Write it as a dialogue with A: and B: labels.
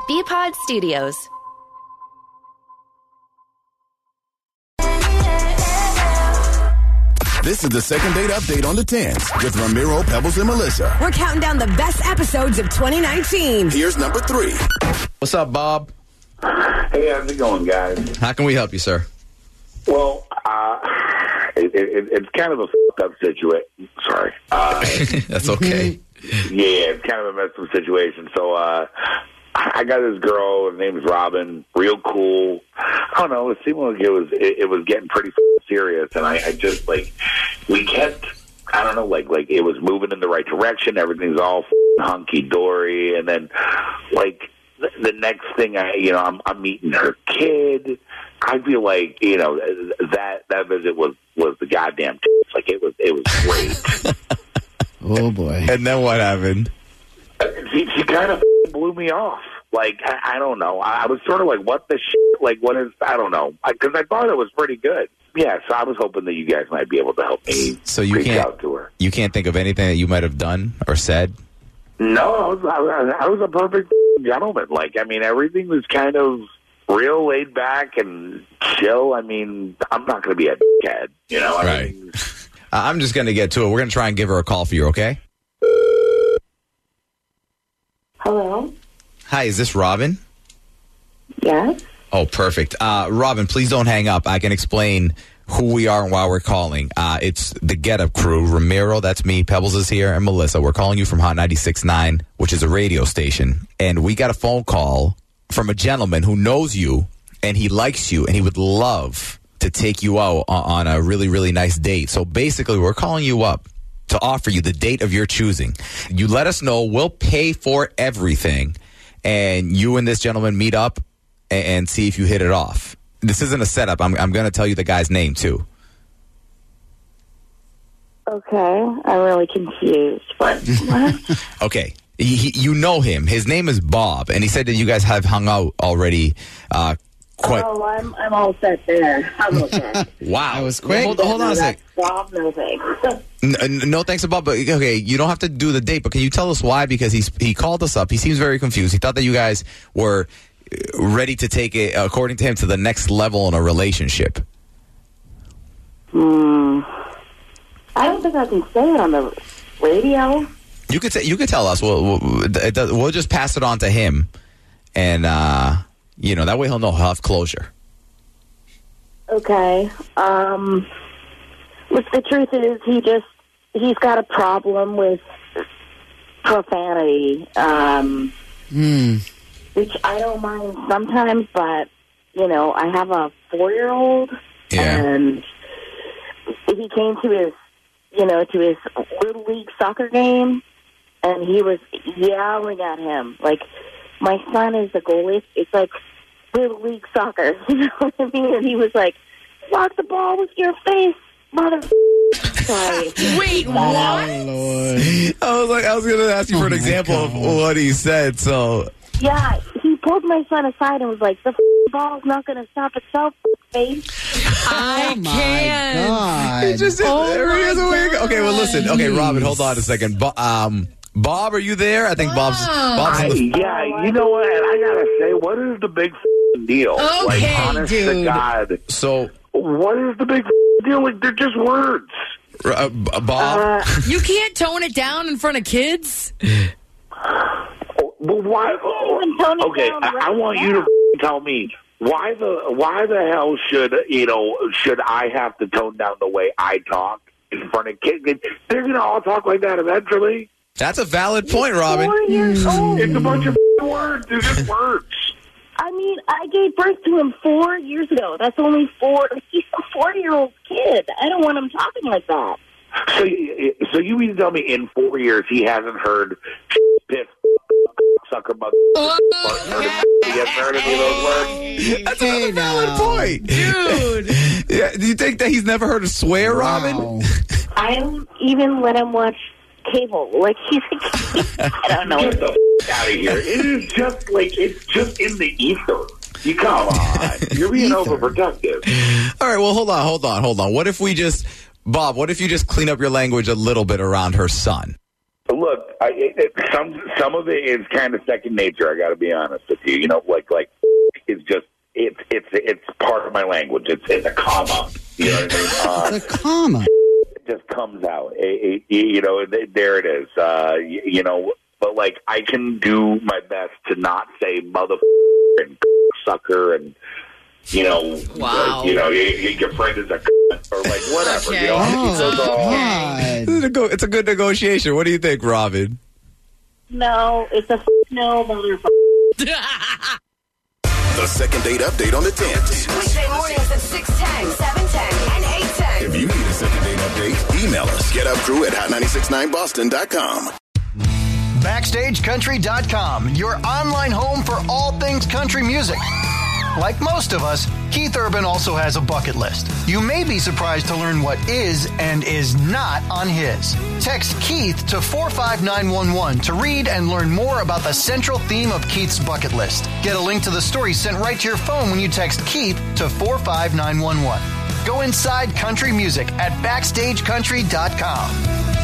A: BPod Studios.
B: This is the second date update on the 10s with Ramiro, Pebbles, and Melissa.
C: We're counting down the best episodes of 2019.
B: Here's number 3.
D: What's up, Bob?
E: Hey, how's it going, guys?
D: How can we help you, sir?
E: Well, it's kind of a fucked up situation. Sorry.
D: That's okay.
E: Yeah, it's kind of a messed up situation. So, I got this girl. Her name's Robin. Real cool. I don't know. It seemed like it was getting pretty serious, and I just we kept. I don't know. Like it was moving in the right direction. Everything's all hunky dory, and then the next thing I'm meeting her kid. I feel like that visit was the goddamn like it was great.
F: Oh boy!
D: And then what happened?
E: She kind of blew me off. Like, I don't know. I was sort of like, what the shit? Like, what is, I don't know. Because I thought it was pretty good. Yeah, so I was hoping that you guys might be able to help me reach out to her.
D: You can't think of anything that you might have done or said?
E: No, I was a perfect gentleman. Like, I mean, everything was kind of real laid back and chill. I mean, I'm not going to be a dickhead, you know?
D: Right. I'm just going to get to it. We're going to try and give her a call for you, okay?
G: Hello?
D: Hi, is this Robin?
G: Yes?
D: Oh, perfect. Robin, please don't hang up. I can explain who we are and why we're calling. It's the Get Up crew. Ramiro, that's me. Pebbles is here. And Melissa. We're calling you from Hot 96.9, which is a radio station. And we got a phone call from a gentleman who knows you, and he likes you, and he would love to take you out on a really, really nice date. So basically, we're calling you up to offer you the date of your choosing. You let us know. We'll pay for everything. And you and this gentleman meet up and see if you hit it off. This isn't a setup. I'm going to tell you the guy's name, too.
G: Okay. I'm really confused. But what?
D: Okay. You know him. His name is Bob. And he said that you guys have hung out already quite...
G: Oh, I'm all set there. I'm okay.
D: Wow.
F: That was quick.
D: Hold on a sec.
G: Bob, no thanks.
D: No thanks, Bob. But okay, you don't have to do the date. But can you tell us why? Because he called us up. He seems very confused. He thought that you guys were ready to take it, according to him, to the next level in a relationship.
G: I don't think I can say it on the radio.
D: You could tell us. We'll just pass it on to him, and that way he'll know. He'll have closure.
G: Okay. Look, the truth is, he's got a problem with profanity, which I don't mind sometimes, but, I have a 4-year-old, and he came to his Little League soccer game, and he was yelling at him. Like, my son is the goalie. It's like Little League soccer, you know what I mean? And he was like, "Block the ball with your face, mother." Sorry.
C: Wait, what?
F: Oh, Lord.
D: I was going to ask you for an example of what he said. So
G: Yeah, he pulled my son aside and was like, "The ball's not going to stop itself, face."
C: I can't.
F: God.
D: he just okay, well, listen. Okay, Robin, hold on a second. Bob, are you there? I think Bob's in the...
E: Yeah, you know what? And I gotta say, what is the big deal?
C: Okay,
E: honest to
C: dude.
E: God.
D: So,
E: What is the big deal? Like, they're just words.
D: Bob?
C: You can't tone it down in front of kids?
E: But why?
G: even tone it
E: Okay,
G: down
E: I
G: right
E: want you
G: now.
E: to tell me why the hell should I have to tone down the way I talk in front of kids? They're gonna all talk like that eventually.
D: That's a valid point, Robin.
G: 4 years old.
E: It's a bunch of words. They're just words.
G: I mean, I gave birth to him 4 years ago. That's only 4. He's a 40-year-old kid. I don't want him talking like that.
E: So you mean to tell me in 4 years he hasn't heard piff, sucker, mother, heard any of those words?
D: That's a valid point.
C: Dude.
D: Yeah, do you think that he's never heard a swear, Robin?
G: I don't even let him watch cable. Like, he's I don't know.
E: Get the out of here. It is just it's just in the ether. You come on. You're being overprotective.
D: All right, well, hold on. What if you just clean up your language a little bit around her son?
E: Look, some of it is kind of second nature. I got to be honest with you. You know, like it's just it's part of my language. It's a comma. You know what I mean?
F: It's a comma.
E: It just comes out. You know, there it is. You know, but like I can do my best to not say motherfucker and sucker and. You know,
C: wow.
E: You know, your friend is a cunt or like whatever.
C: Okay.
E: You know,
F: God.
D: It's a good negotiation. What do you think, Robin?
G: No, it's a no, motherfucker.
B: The second date update on the 10th.
A: Weekday mornings at 6:10, 7:10, and 8:10.
B: If you need a second date update, email us. GetUpCrew@hot969boston.com.
H: BackstageCountry.com, your online home for all things country music. Like most of us, Keith Urban also has a bucket list. You may be surprised to learn what is and is not on his. Text Keith to 45911 to read and learn more about the central theme of Keith's bucket list. Get a link to the story sent right to your phone when you text Keith to 45911. Go inside country music at BackstageCountry.com.